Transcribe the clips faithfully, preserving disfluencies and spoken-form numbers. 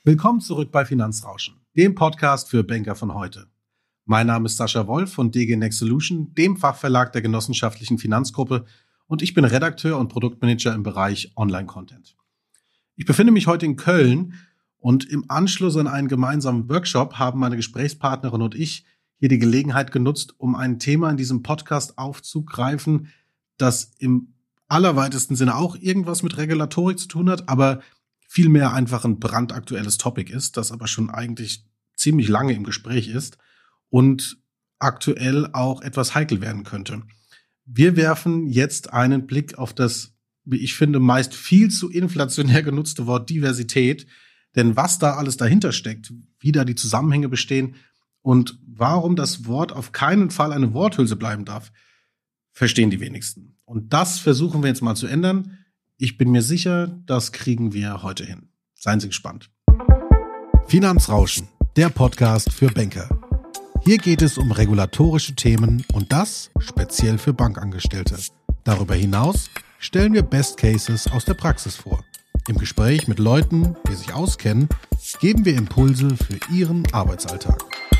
Willkommen zurück bei Finanzrauschen, dem Podcast für Banker von heute. Mein Name ist Sascha Wolf von D G Next Solution, dem Fachverlag der genossenschaftlichen Finanzgruppe, und ich bin Redakteur und Produktmanager im Bereich Online-Content. Ich befinde mich heute in Köln und im Anschluss an einen gemeinsamen Workshop haben meine Gesprächspartnerin und ich hier die Gelegenheit genutzt, um ein Thema in diesem Podcast aufzugreifen, das im allerweitesten Sinne auch irgendwas mit Regulatorik zu tun hat, aber vielmehr einfach ein brandaktuelles Topic ist, das aber schon eigentlich ziemlich lange im Gespräch ist und aktuell auch etwas heikel werden könnte. Wir werfen jetzt einen Blick auf das, wie ich finde, meist viel zu inflationär genutzte Wort Diversität, denn was da alles dahinter steckt, wie da die Zusammenhänge bestehen und warum das Wort auf keinen Fall eine Worthülse bleiben darf, verstehen die wenigsten. Und das versuchen wir jetzt mal zu ändern. Ich bin mir sicher, das kriegen wir heute hin. Seien Sie gespannt. Finanzrauschen, der Podcast für Banker. Hier geht es um regulatorische Themen und das speziell für Bankangestellte. Darüber hinaus stellen wir Best Cases aus der Praxis vor. Im Gespräch mit Leuten, die sich auskennen, geben wir Impulse für Ihren Arbeitsalltag.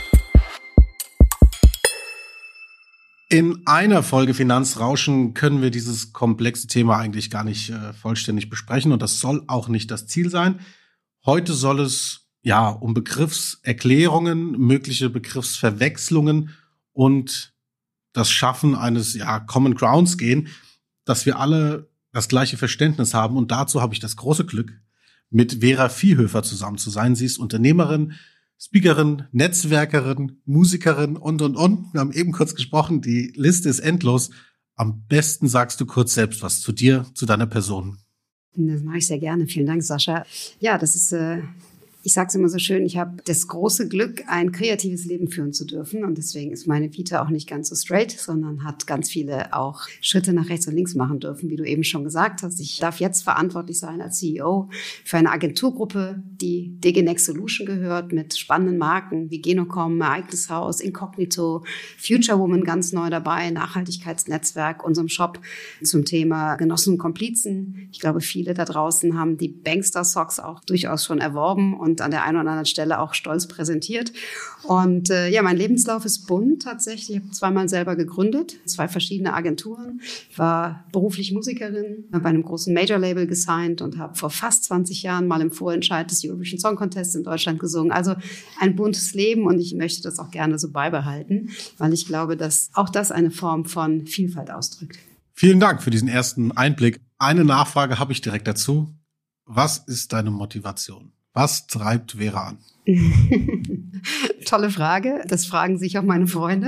In einer Folge Finanzrauschen können wir dieses komplexe Thema eigentlich gar nicht äh, vollständig besprechen und das soll auch nicht das Ziel sein. Heute soll es ja um Begriffserklärungen, mögliche Begriffsverwechslungen und das Schaffen eines ja Common Grounds gehen, dass wir alle das gleiche Verständnis haben, und dazu habe ich das große Glück, mit Vera Viehhöfer zusammen zu sein. Sie ist Unternehmerin, Speakerin, Netzwerkerin, Musikerin und, und, und. Wir haben eben kurz gesprochen, die Liste ist endlos. Am besten sagst du kurz selbst was zu dir, zu deiner Person. Das mache ich sehr gerne. Vielen Dank, Sascha. Ja, das ist, äh, ich sage es immer so schön, ich habe das große Glück, ein kreatives Leben führen zu dürfen. Und deswegen ist meine Vita auch nicht ganz so straight, sondern hat ganz viele auch Schritte nach rechts und links machen dürfen, wie du eben schon gesagt hast. Ich darf jetzt verantwortlich sein als C E O für eine Agenturgruppe, die D G Next Solution gehört, mit spannenden Marken wie Genocom, Ereignishaus, Incognito, Future Woman ganz neu dabei, Nachhaltigkeitsnetzwerk, unserem Shop zum Thema Genossen und Komplizen. Ich glaube, viele da draußen haben die Bankster Socks auch durchaus schon erworben und an der einen oder anderen Stelle auch stolz präsentiert. Und äh, ja, mein Lebenslauf ist bunt tatsächlich. Ich habe zweimal selber gegründet, zwei verschiedene Agenturen. Ich war beruflich Musikerin, habe bei einem großen Major-Label gesigned und habe vor fast zwanzig Jahren mal im Vorentscheid des Eurovision Song Contests in Deutschland gesungen. Also ein buntes Leben, und ich möchte das auch gerne so beibehalten, weil ich glaube, dass auch das eine Form von Vielfalt ausdrückt. Vielen Dank für diesen ersten Einblick. Eine Nachfrage habe ich direkt dazu. Was ist deine Motivation? Was treibt Vera an? Tolle Frage. Das fragen sich auch meine Freunde.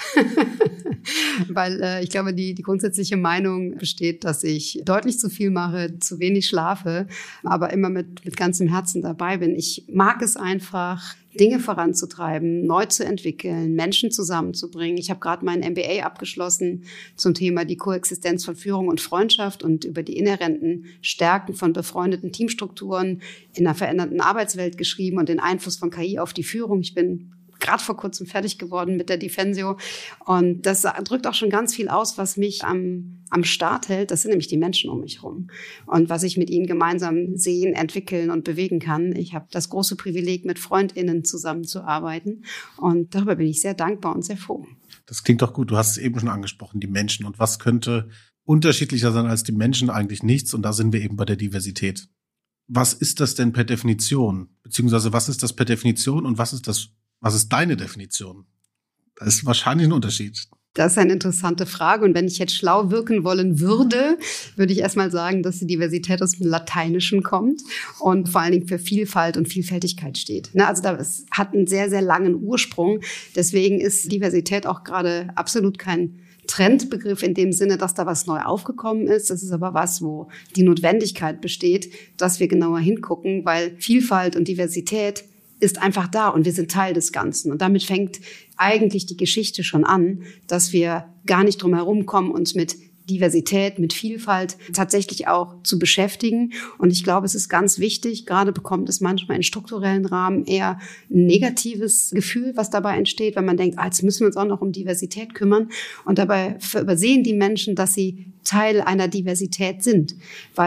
Weil äh, ich glaube, die, die grundsätzliche Meinung besteht, dass ich deutlich zu viel mache, zu wenig schlafe, aber immer mit, mit ganzem Herzen dabei bin. Ich mag es einfach, Dinge voranzutreiben, neu zu entwickeln, Menschen zusammenzubringen. Ich habe gerade meinen M B A abgeschlossen zum Thema die Koexistenz von Führung und Freundschaft und über die inhärenten Stärken von befreundeten Teamstrukturen in einer veränderten Arbeitswelt geschrieben und den Einfluss von K I auf die Führung. Ich bin gerade vor kurzem fertig geworden mit der Defensio. Und das drückt auch schon ganz viel aus, was mich am, am Start hält. Das sind nämlich die Menschen um mich herum. Und was ich mit ihnen gemeinsam sehen, entwickeln und bewegen kann. Ich habe das große Privileg, mit FreundInnen zusammenzuarbeiten. Und darüber bin ich sehr dankbar und sehr froh. Das klingt doch gut. Du hast es eben schon angesprochen, die Menschen. Und was könnte unterschiedlicher sein als die Menschen? Eigentlich nichts. Und da sind wir eben bei der Diversität. Was ist das denn per Definition? Beziehungsweise was ist das per Definition und was ist das Was ist deine Definition? Das ist wahrscheinlich ein Unterschied. Das ist eine interessante Frage. Und wenn ich jetzt schlau wirken wollen würde, würde ich erstmal sagen, dass die Diversität aus dem Lateinischen kommt und vor allen Dingen für Vielfalt und Vielfältigkeit steht. Also das hat einen sehr, sehr langen Ursprung. Deswegen ist Diversität auch gerade absolut kein Trendbegriff in dem Sinne, dass da was neu aufgekommen ist. Das ist aber was, wo die Notwendigkeit besteht, dass wir genauer hingucken, weil Vielfalt und Diversität ist einfach da und wir sind Teil des Ganzen. Und damit fängt eigentlich die Geschichte schon an, dass wir gar nicht drum herum kommen, uns mit Diversität, mit Vielfalt tatsächlich auch zu beschäftigen. Und ich glaube, es ist ganz wichtig, gerade bekommt es manchmal in strukturellen Rahmen eher ein negatives Gefühl, was dabei entsteht, wenn man denkt, ah, jetzt müssen wir uns auch noch um Diversität kümmern. Und dabei übersehen die Menschen, dass sie Teil einer Diversität sind. Weil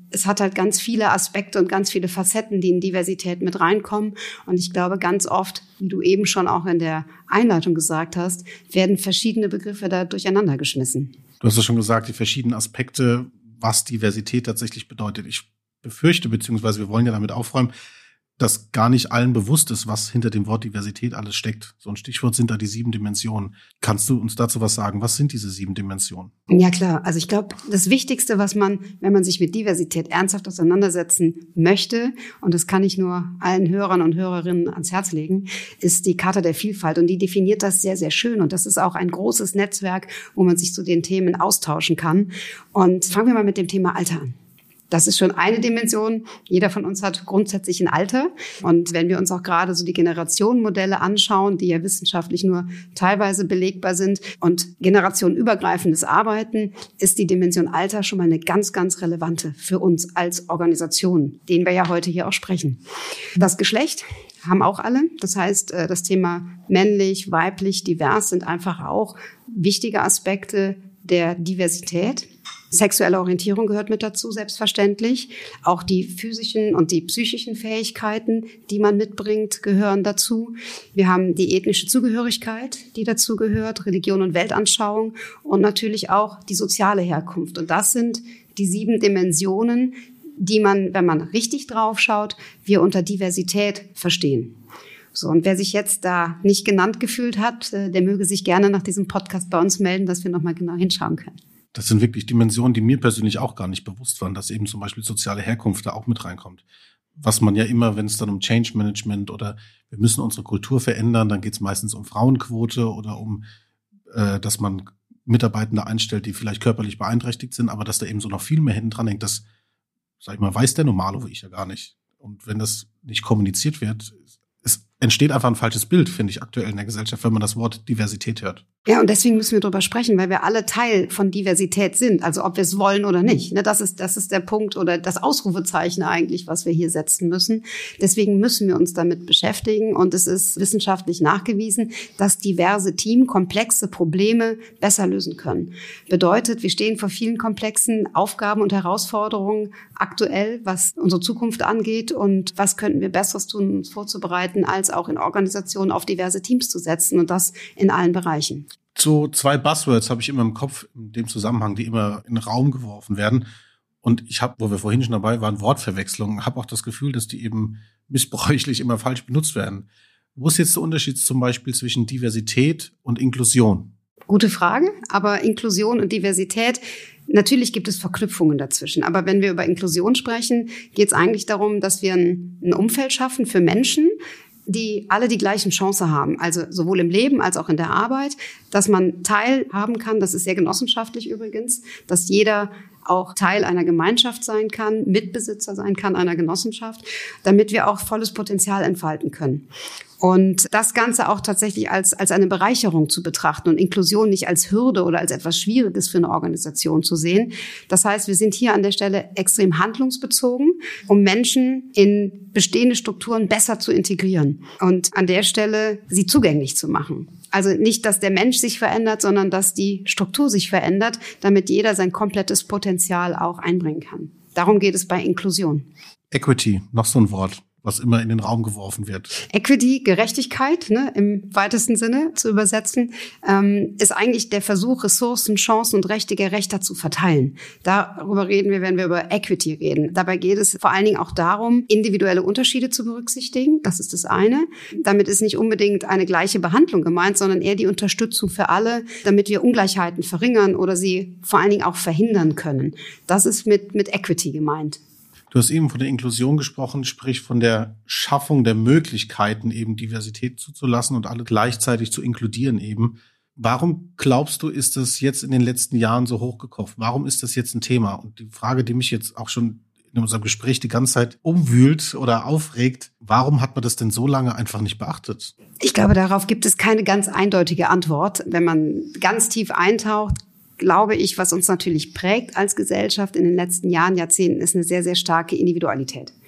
es hat halt ganz viele Aspekte und ganz viele Facetten, die in Diversität mit reinkommen. Und ich glaube, ganz oft, wie du eben schon auch in der Einleitung gesagt hast, werden verschiedene Begriffe da durcheinander geschmissen. Du hast ja schon gesagt, die verschiedenen Aspekte, was Diversität tatsächlich bedeutet. Ich befürchte, beziehungsweise wir wollen ja damit aufräumen, dass gar nicht allen bewusst ist, was hinter dem Wort Diversität alles steckt. So ein Stichwort sind da die sieben Dimensionen. Kannst du uns dazu was sagen? Was sind diese sieben Dimensionen? Ja klar, also ich glaube, das Wichtigste, was man, wenn man sich mit Diversität ernsthaft auseinandersetzen möchte, und das kann ich nur allen Hörern und Hörerinnen ans Herz legen, ist die Charta der Vielfalt. Und die definiert das sehr, sehr schön. Und das ist auch ein großes Netzwerk, wo man sich zu den Themen austauschen kann. Und fangen wir mal mit dem Thema Alter an. Das ist schon eine Dimension. Jeder von uns hat grundsätzlich ein Alter. Und wenn wir uns auch gerade so die Generationenmodelle anschauen, die ja wissenschaftlich nur teilweise belegbar sind und generationenübergreifendes Arbeiten, ist die Dimension Alter schon mal eine ganz, ganz relevante für uns als Organisation, denen wir ja heute hier auch sprechen. Das Geschlecht haben auch alle. Das heißt, das Thema männlich, weiblich, divers sind einfach auch wichtige Aspekte der Diversität. Sexuelle Orientierung gehört mit dazu, selbstverständlich. Auch die physischen und die psychischen Fähigkeiten, die man mitbringt, gehören dazu. Wir haben die ethnische Zugehörigkeit, die dazu gehört, Religion und Weltanschauung und natürlich auch die soziale Herkunft. Und das sind die sieben Dimensionen, die man, wenn man richtig drauf schaut, wir unter Diversität verstehen. So, und wer sich jetzt da nicht genannt gefühlt hat, der möge sich gerne nach diesem Podcast bei uns melden, dass wir nochmal genau hinschauen können. Das sind wirklich Dimensionen, die mir persönlich auch gar nicht bewusst waren, dass eben zum Beispiel soziale Herkunft da auch mit reinkommt. Was man ja immer, wenn es dann um Change Management oder wir müssen unsere Kultur verändern, dann geht es meistens um Frauenquote oder um, äh, dass man Mitarbeitende einstellt, die vielleicht körperlich beeinträchtigt sind, aber dass da eben so noch viel mehr hinten dran hängt, das, sag ich mal, weiß der Normalo wie ich ja gar nicht. Und wenn das nicht kommuniziert wird, es entsteht einfach ein falsches Bild, finde ich, aktuell in der Gesellschaft, wenn man das Wort Diversität hört. Ja, und deswegen müssen wir drüber sprechen, weil wir alle Teil von Diversität sind, also ob wir es wollen oder nicht. Das ist, das ist der Punkt oder das Ausrufezeichen eigentlich, was wir hier setzen müssen. Deswegen müssen wir uns damit beschäftigen und es ist wissenschaftlich nachgewiesen, dass diverse Teams komplexe Probleme besser lösen können. Bedeutet, wir stehen vor vielen komplexen Aufgaben und Herausforderungen aktuell, was unsere Zukunft angeht und was könnten wir Besseres tun, uns vorzubereiten, als auch in Organisationen auf diverse Teams zu setzen und das in allen Bereichen. So zwei Buzzwords habe ich immer im Kopf in dem Zusammenhang, die immer in den Raum geworfen werden. Und ich habe, wo wir vorhin schon dabei waren, Wortverwechslungen, habe auch das Gefühl, dass die eben missbräuchlich immer falsch benutzt werden. Wo ist jetzt der Unterschied zum Beispiel zwischen Diversität und Inklusion? Gute Frage, aber Inklusion und Diversität, natürlich gibt es Verknüpfungen dazwischen. Aber wenn wir über Inklusion sprechen, geht es eigentlich darum, dass wir ein, ein Umfeld schaffen für Menschen, die alle die gleichen Chancen haben, also sowohl im Leben als auch in der Arbeit, dass man teilhaben kann, das ist sehr genossenschaftlich übrigens, dass jeder auch Teil einer Gemeinschaft sein kann, Mitbesitzer sein kann einer Genossenschaft, damit wir auch volles Potenzial entfalten können. Und das Ganze auch tatsächlich als, als eine Bereicherung zu betrachten und Inklusion nicht als Hürde oder als etwas Schwieriges für eine Organisation zu sehen. Das heißt, wir sind hier an der Stelle extrem handlungsbezogen, um Menschen in bestehende Strukturen besser zu integrieren und an der Stelle sie zugänglich zu machen. Also nicht, dass der Mensch sich verändert, sondern dass die Struktur sich verändert, damit jeder sein komplettes Potenzial auch einbringen kann. Darum geht es bei Inklusion. Equity, noch so ein Wort, was immer in den Raum geworfen wird. Equity, Gerechtigkeit, ne, im weitesten Sinne zu übersetzen, ähm, ist eigentlich der Versuch, Ressourcen, Chancen und Rechte gerechter zu verteilen. Darüber reden wir, wenn wir über Equity reden. Dabei geht es vor allen Dingen auch darum, individuelle Unterschiede zu berücksichtigen. Das ist das eine. Damit ist nicht unbedingt eine gleiche Behandlung gemeint, sondern eher die Unterstützung für alle, damit wir Ungleichheiten verringern oder sie vor allen Dingen auch verhindern können. Das ist mit, mit Equity gemeint. Du hast eben von der Inklusion gesprochen, sprich von der Schaffung der Möglichkeiten, eben Diversität zuzulassen und alle gleichzeitig zu inkludieren eben. Warum glaubst du, ist das jetzt in den letzten Jahren so hochgekocht? Warum ist das jetzt ein Thema? Und die Frage, die mich jetzt auch schon in unserem Gespräch die ganze Zeit umwühlt oder aufregt, warum hat man das denn so lange einfach nicht beachtet? Ich glaube, darauf gibt es keine ganz eindeutige Antwort. Wenn man ganz tief eintaucht, glaube ich, was uns natürlich prägt als Gesellschaft in den letzten Jahren, Jahrzehnten, ist eine sehr, sehr starke Individualität.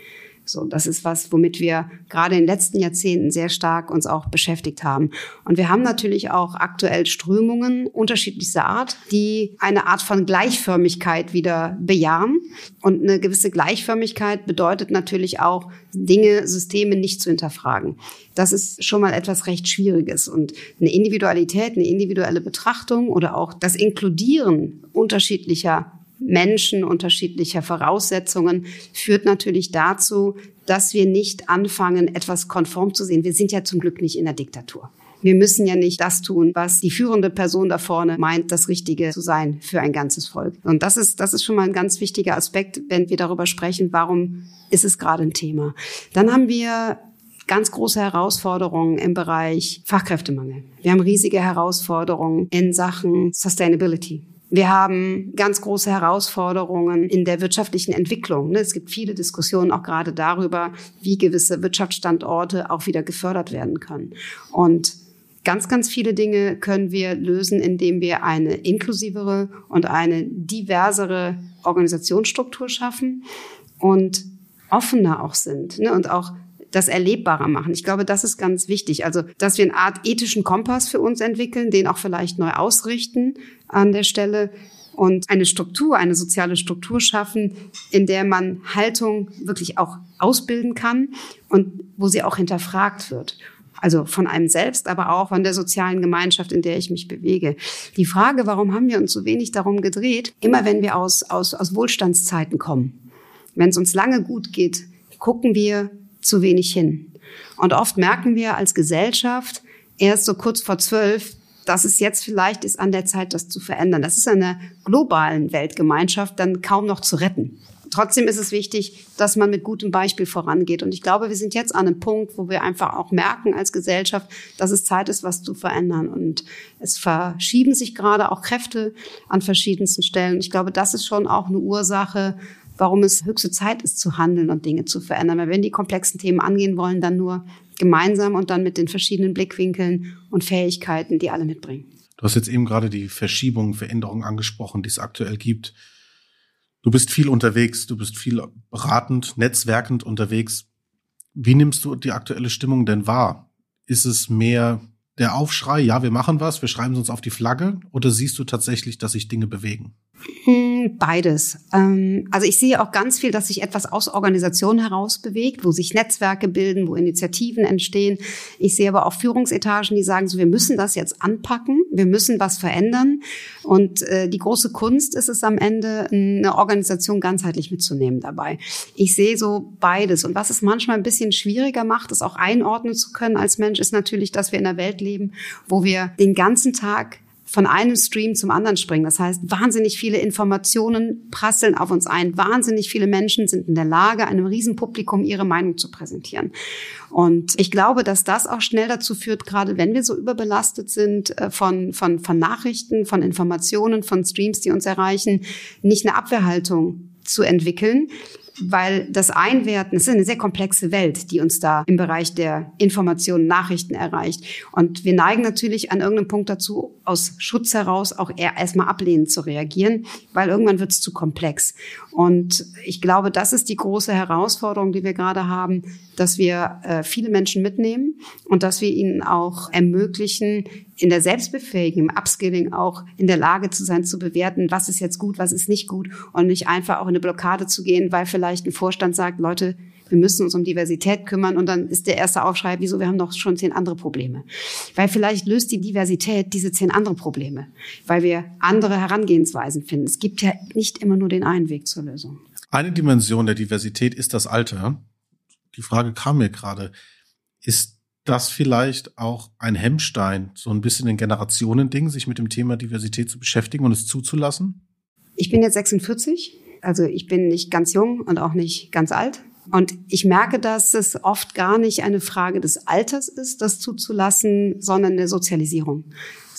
So, das ist was, womit wir gerade in den letzten Jahrzehnten sehr stark uns auch beschäftigt haben. Und wir haben natürlich auch aktuell Strömungen unterschiedlichster Art, die eine Art von Gleichförmigkeit wieder bejahen. Und eine gewisse Gleichförmigkeit bedeutet natürlich auch, Dinge, Systeme nicht zu hinterfragen. Das ist schon mal etwas recht Schwieriges. Und eine Individualität, eine individuelle Betrachtung oder auch das Inkludieren unterschiedlicher Menschen, unterschiedlicher Voraussetzungen führt natürlich dazu, dass wir nicht anfangen, etwas konform zu sehen. Wir sind ja zum Glück nicht in der Diktatur. Wir müssen ja nicht das tun, was die führende Person da vorne meint, das Richtige zu sein für ein ganzes Volk. Und das ist, das ist schon mal ein ganz wichtiger Aspekt, wenn wir darüber sprechen, warum ist es gerade ein Thema. Dann haben wir ganz große Herausforderungen im Bereich Fachkräftemangel. Wir haben riesige Herausforderungen in Sachen Sustainability. Wir haben ganz große Herausforderungen in der wirtschaftlichen Entwicklung. Es gibt viele Diskussionen auch gerade darüber, wie gewisse Wirtschaftsstandorte auch wieder gefördert werden können. Und ganz, ganz viele Dinge können wir lösen, indem wir eine inklusivere und eine diversere Organisationsstruktur schaffen und offener auch sind, ne? Und auch das erlebbarer machen. Ich glaube, das ist ganz wichtig. Also, dass wir eine Art ethischen Kompass für uns entwickeln, den auch vielleicht neu ausrichten an der Stelle und eine Struktur, eine soziale Struktur schaffen, in der man Haltung wirklich auch ausbilden kann und wo sie auch hinterfragt wird. Also von einem selbst, aber auch von der sozialen Gemeinschaft, in der ich mich bewege. Die Frage, warum haben wir uns so wenig darum gedreht? Immer wenn wir aus, aus, aus Wohlstandszeiten kommen, wenn es uns lange gut geht, gucken wir zu wenig hin. Und oft merken wir als Gesellschaft erst so kurz vor zwölf, dass es jetzt vielleicht ist an der Zeit, das zu verändern. Das ist in einer globalen Weltgemeinschaft dann kaum noch zu retten. Trotzdem ist es wichtig, dass man mit gutem Beispiel vorangeht. Und ich glaube, wir sind jetzt an einem Punkt, wo wir einfach auch merken als Gesellschaft, dass es Zeit ist, was zu verändern. Und es verschieben sich gerade auch Kräfte an verschiedensten Stellen. Ich glaube, das ist schon auch eine Ursache, warum es höchste Zeit ist, zu handeln und Dinge zu verändern. Weil wenn wir die komplexen Themen angehen wollen, dann nur gemeinsam und dann mit den verschiedenen Blickwinkeln und Fähigkeiten, die alle mitbringen. Du hast jetzt eben gerade die Verschiebungen, Veränderungen angesprochen, die es aktuell gibt. Du bist viel unterwegs, du bist viel beratend, netzwerkend unterwegs. Wie nimmst du die aktuelle Stimmung denn wahr? Ist es mehr der Aufschrei, ja, wir machen was, wir schreiben es uns auf die Flagge, oder siehst du tatsächlich, dass sich Dinge bewegen? Beides. Also ich sehe auch ganz viel, dass sich etwas aus Organisationen heraus bewegt, wo sich Netzwerke bilden, wo Initiativen entstehen. Ich sehe aber auch Führungsetagen, die sagen so, wir müssen das jetzt anpacken, wir müssen was verändern. Und die große Kunst ist es am Ende, eine Organisation ganzheitlich mitzunehmen dabei. Ich sehe so beides. Und was es manchmal ein bisschen schwieriger macht, es auch einordnen zu können als Mensch, ist natürlich, dass wir in einer Welt leben, wo wir den ganzen Tag von einem Stream zum anderen springen. Das heißt, wahnsinnig viele Informationen prasseln auf uns ein. Wahnsinnig viele Menschen sind in der Lage, einem Riesenpublikum ihre Meinung zu präsentieren. Und ich glaube, dass das auch schnell dazu führt, gerade wenn wir so überbelastet sind von, von, von Nachrichten, von Informationen, von Streams, die uns erreichen, nicht eine Abwehrhaltung zu entwickeln. Weil das Einwerten, es ist eine sehr komplexe Welt, die uns da im Bereich der Informationen, Nachrichten erreicht. Und wir neigen natürlich an irgendeinem Punkt dazu, aus Schutz heraus auch eher erstmal ablehnend zu reagieren, weil irgendwann wird es zu komplex. Und ich glaube, das ist die große Herausforderung, die wir gerade haben, dass wir äh, viele Menschen mitnehmen und dass wir ihnen auch ermöglichen, in der Selbstbefähigung, im Upskilling auch in der Lage zu sein, zu bewerten, was ist jetzt gut, was ist nicht gut und nicht einfach auch in eine Blockade zu gehen, weil vielleicht ein Vorstand sagt, Leute, wir müssen uns um Diversität kümmern und dann ist der erste Aufschrei, wieso, wir haben doch schon zehn andere Probleme. Weil vielleicht löst die Diversität diese zehn andere Probleme, weil wir andere Herangehensweisen finden. Es gibt ja nicht immer nur den einen Weg zur Lösung. Eine Dimension der Diversität ist das Alter. Die Frage kam mir gerade, ist das vielleicht auch ein Hemmstein, so ein bisschen ein Generationending, sich mit dem Thema Diversität zu beschäftigen und es zuzulassen? Ich bin jetzt sechsundvierzig, also ich bin nicht ganz jung und auch nicht ganz alt. Und ich merke, dass es oft gar nicht eine Frage des Alters ist, das zuzulassen, sondern der Sozialisierung.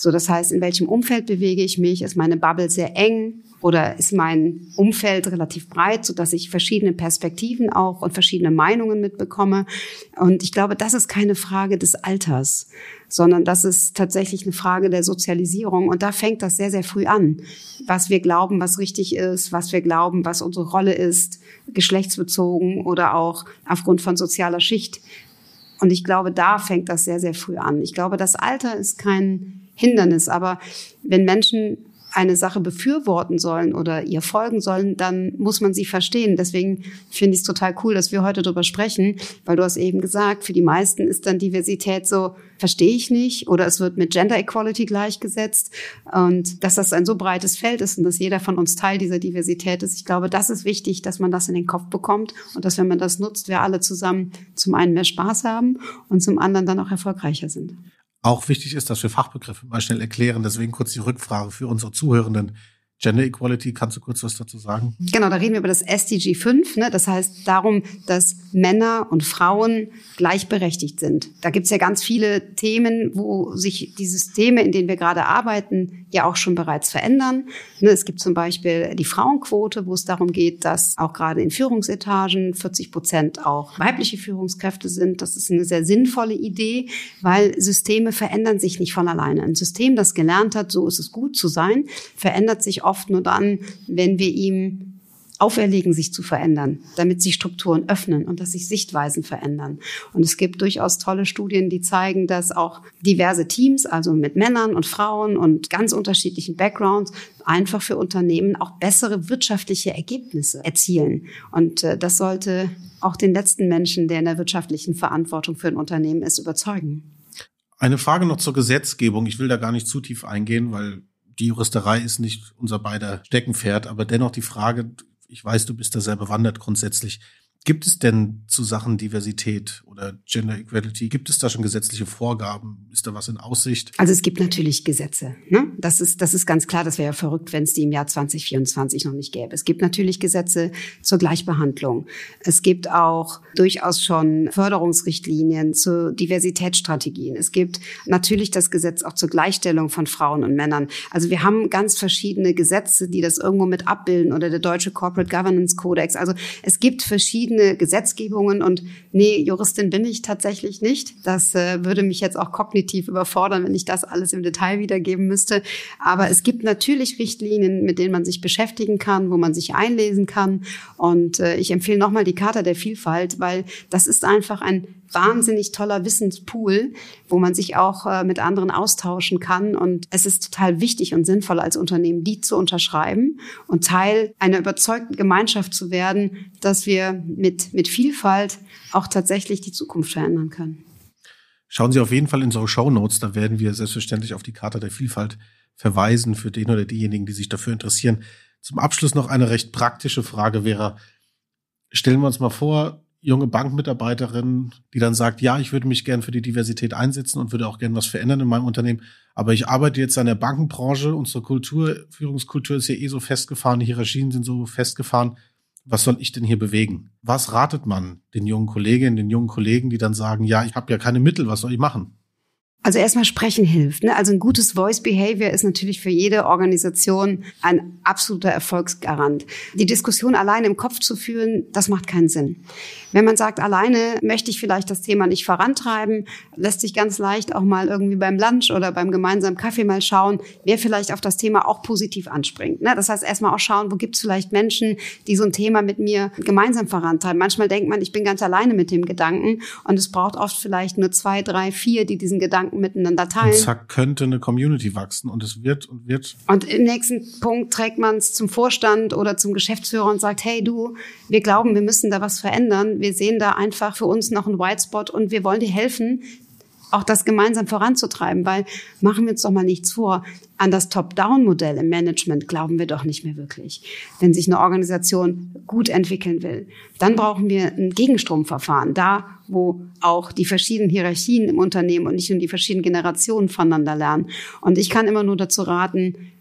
So, das heißt, in welchem Umfeld bewege ich mich? Ist meine Bubble sehr eng? Oder ist mein Umfeld relativ breit, sodass ich verschiedene Perspektiven auch und verschiedene Meinungen mitbekomme? Und ich glaube, das ist keine Frage des Alters, sondern das ist tatsächlich eine Frage der Sozialisierung. Und da fängt das sehr, sehr früh an. Was wir glauben, was richtig ist, was wir glauben, was unsere Rolle ist, geschlechtsbezogen oder auch aufgrund von sozialer Schicht. Und ich glaube, da fängt das sehr, sehr früh an. Ich glaube, das Alter ist kein Hindernis. Aber wenn Menschen eine Sache befürworten sollen oder ihr folgen sollen, dann muss man sie verstehen. Deswegen finde ich es total cool, dass wir heute darüber sprechen, weil du hast eben gesagt, für die meisten ist dann Diversität so, verstehe ich nicht, oder es wird mit Gender Equality gleichgesetzt, und dass das ein so breites Feld ist und dass jeder von uns Teil dieser Diversität ist. Ich glaube, das ist wichtig, dass man das in den Kopf bekommt und dass, wenn man das nutzt, wir alle zusammen zum einen mehr Spaß haben und zum anderen dann auch erfolgreicher sind. Auch wichtig ist, dass wir Fachbegriffe mal schnell erklären. Deswegen kurz die Rückfrage für unsere Zuhörenden. Gender Equality, kannst du kurz was dazu sagen? Genau, da reden wir über das S D G fünf. Ne? Das heißt darum, dass Männer und Frauen gleichberechtigt sind. Da gibt's ja ganz viele Themen, wo sich die Systeme, in denen wir gerade arbeiten, ja auch schon bereits verändern. Ne? Es gibt zum Beispiel die Frauenquote, wo es darum geht, dass auch gerade in Führungsetagen vierzig Prozent auch weibliche Führungskräfte sind. Das ist eine sehr sinnvolle Idee, weil Systeme verändern sich nicht von alleine. Ein System, das gelernt hat, so ist es gut zu sein, verändert sich oft nur dann, wenn wir ihm auferlegen, sich zu verändern, damit sich Strukturen öffnen und dass sich Sichtweisen verändern. Und es gibt durchaus tolle Studien, die zeigen, dass auch diverse Teams, also mit Männern und Frauen und ganz unterschiedlichen Backgrounds, einfach für Unternehmen auch bessere wirtschaftliche Ergebnisse erzielen. Und äh, das sollte auch den letzten Menschen, der in der wirtschaftlichen Verantwortung für ein Unternehmen ist, überzeugen. Eine Frage noch zur Gesetzgebung. Ich will da gar nicht zu tief eingehen, weil die Juristerei ist nicht unser beider Steckenpferd, aber dennoch die Frage, ich weiß, du bist da sehr bewandert grundsätzlich. Gibt es denn zu Sachen Diversität oder Gender Equality, gibt es da schon gesetzliche Vorgaben? Ist da was in Aussicht? Also es gibt natürlich Gesetze. Ne? Das ist, das ist ganz klar, das wäre ja verrückt, wenn es die im Jahr zwanzig vierundzwanzig noch nicht gäbe. Es gibt natürlich Gesetze zur Gleichbehandlung. Es gibt auch durchaus schon Förderungsrichtlinien zu Diversitätsstrategien. Es gibt natürlich das Gesetz auch zur Gleichstellung von Frauen und Männern. Also wir haben ganz verschiedene Gesetze, die das irgendwo mit abbilden, oder der deutsche Corporate Governance Codex. Also es gibt verschiedene Gesetzgebungen, und nee, Juristin bin ich tatsächlich nicht. Das äh, würde mich jetzt auch kognitiv überfordern, wenn ich das alles im Detail wiedergeben müsste. Aber es gibt natürlich Richtlinien, mit denen man sich beschäftigen kann, wo man sich einlesen kann. Und äh, ich empfehle nochmal die Charta der Vielfalt, weil das ist einfach ein wahnsinnig toller Wissenspool, wo man sich auch äh, mit anderen austauschen kann. Und es ist total wichtig und sinnvoll als Unternehmen, die zu unterschreiben und Teil einer überzeugten Gemeinschaft zu werden, dass wir mit, mit Vielfalt auch tatsächlich die Zukunft verändern können. Schauen Sie auf jeden Fall in unsere Shownotes, da werden wir selbstverständlich auf die Charta der Vielfalt verweisen für den oder diejenigen, die sich dafür interessieren. Zum Abschluss noch eine recht praktische Frage wäre, stellen wir uns mal vor, junge Bankmitarbeiterin, die dann sagt, ja, ich würde mich gern für die Diversität einsetzen und würde auch gern was verändern in meinem Unternehmen, aber ich arbeite jetzt an der Bankenbranche, unsere Kultur, Führungskultur ist ja eh so festgefahren, die Hierarchien sind so festgefahren, was soll ich denn hier bewegen? Was ratet man den jungen Kolleginnen, den jungen Kollegen, die dann sagen, ja, ich habe ja keine Mittel, was soll ich machen? Also erstmal sprechen hilft. Ne? Also ein gutes Voice Behavior ist natürlich für jede Organisation ein absoluter Erfolgsgarant. Die Diskussion alleine im Kopf zu führen, das macht keinen Sinn. Wenn man sagt, alleine möchte ich vielleicht das Thema nicht vorantreiben, lässt sich ganz leicht auch mal irgendwie beim Lunch oder beim gemeinsamen Kaffee mal schauen, wer vielleicht auf das Thema auch positiv anspringt. Ne? Das heißt, erstmal auch schauen, wo gibt es vielleicht Menschen, die so ein Thema mit mir gemeinsam vorantreiben. Manchmal denkt man, ich bin ganz alleine mit dem Gedanken, und es braucht oft vielleicht nur zwei, drei, vier, die diesen Gedanken miteinander teilen. Und zack, könnte eine Community wachsen, und es wird und wird. Und im nächsten Punkt trägt man es zum Vorstand oder zum Geschäftsführer und sagt, hey du, wir glauben, wir müssen da was verändern. Wir sehen da einfach für uns noch einen White Spot und wir wollen dir helfen, auch das gemeinsam voranzutreiben, weil, machen wir uns doch mal nichts vor, an das Top-Down-Modell im Management glauben wir doch nicht mehr wirklich. Wenn sich eine Organisation gut entwickeln will, dann brauchen wir ein Gegenstromverfahren, da wo auch die verschiedenen Hierarchien im Unternehmen und nicht nur die verschiedenen Generationen voneinander lernen. Und ich kann immer nur dazu raten,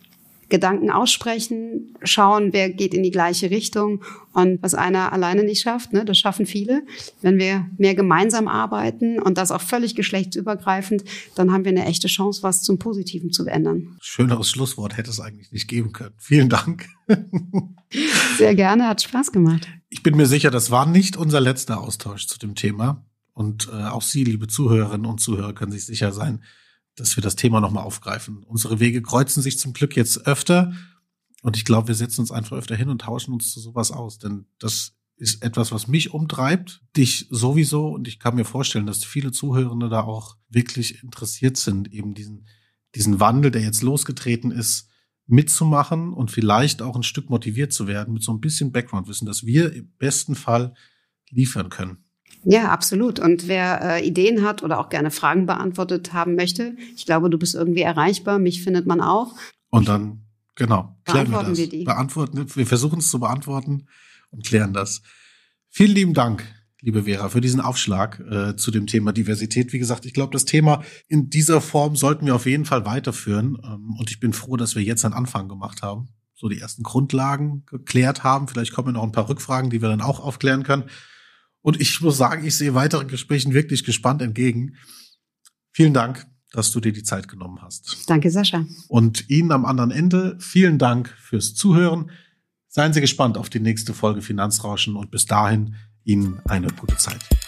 Gedanken aussprechen, schauen, wer geht in die gleiche Richtung. Und was einer alleine nicht schafft, ne, das schaffen viele. Wenn wir mehr gemeinsam arbeiten und das auch völlig geschlechtsübergreifend, dann haben wir eine echte Chance, was zum Positiven zu ändern. Schöneres Schlusswort hätte es eigentlich nicht geben können. Vielen Dank. Sehr gerne, hat Spaß gemacht. Ich bin mir sicher, das war nicht unser letzter Austausch zu dem Thema. Und äh, auch Sie, liebe Zuhörerinnen und Zuhörer, können sich sicher sein, dass wir das Thema nochmal aufgreifen. Unsere Wege kreuzen sich zum Glück jetzt öfter. Und ich glaube, wir setzen uns einfach öfter hin und tauschen uns zu sowas aus. Denn das ist etwas, was mich umtreibt, dich sowieso. Und ich kann mir vorstellen, dass viele Zuhörende da auch wirklich interessiert sind, eben diesen, diesen Wandel, der jetzt losgetreten ist, mitzumachen und vielleicht auch ein Stück motiviert zu werden mit so ein bisschen Background-Wissen, das wir im besten Fall liefern können. Ja, absolut. Und wer äh, Ideen hat oder auch gerne Fragen beantwortet haben möchte, ich glaube, du bist irgendwie erreichbar. Mich findet man auch. Und dann, genau, klären beantworten wir das. wir die. Beantworten, wir versuchen es zu beantworten und klären das. Vielen lieben Dank, liebe Vera, für diesen Aufschlag äh, zu dem Thema Diversität. Wie gesagt, ich glaube, das Thema in dieser Form sollten wir auf jeden Fall weiterführen. Ähm, und ich bin froh, dass wir jetzt einen Anfang gemacht haben, so die ersten Grundlagen geklärt haben. Vielleicht kommen noch ein paar Rückfragen, die wir dann auch aufklären können. Und ich muss sagen, ich sehe weiteren Gesprächen wirklich gespannt entgegen. Vielen Dank, dass du dir die Zeit genommen hast. Danke, Sascha. Und Ihnen am anderen Ende vielen Dank fürs Zuhören. Seien Sie gespannt auf die nächste Folge Finanzrauschen und bis dahin Ihnen eine gute Zeit.